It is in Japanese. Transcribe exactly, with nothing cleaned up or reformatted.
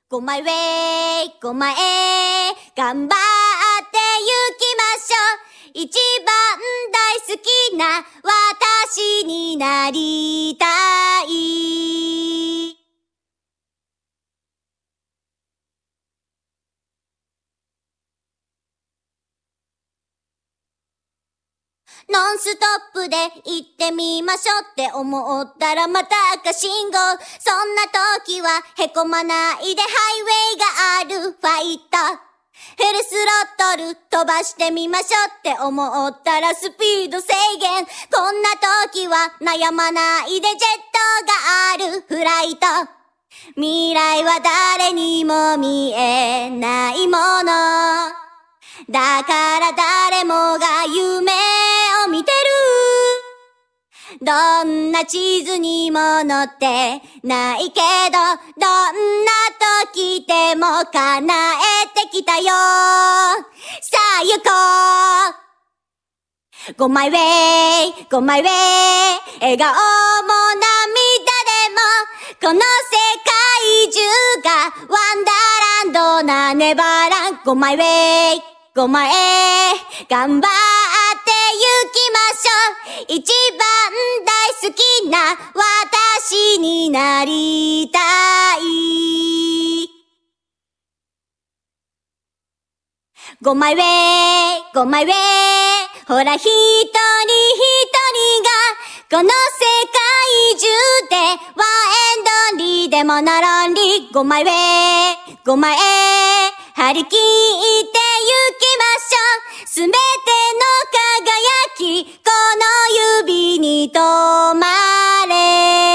ごまいウェイ、ごまい頑張ってゆきましょう。一番大好きな私になりたい。ノンストップで行ってみましょうって思ったらまた赤信号。そんな時はへこまないでハイウェイがあるファイト。フルスロットル飛ばしてみましょうって思ったらスピード制限。こんな時は悩まないでジェットがあるフライト。未来は誰にも見えないものだから誰もが夢を見てる。どんな地図にも載ってないけど、どんな時でも叶えてきたよ。さあ行こう。ごまいウェイ、ごまいウェイ、笑顔も涙でもこの世界中がワンダーランドなネバーラン。ごまいウェイ、ごまい頑張ってゆきましょう。一番大好きな私になりたい。ごまいウェイ、ごまいウェイ、ほら一人一人がこの世界中でワンエンドンリーでもノロンリー。ごまいウェイ、ごまい張り切ってゆきましょう。すべての輝きこの指に止まれ。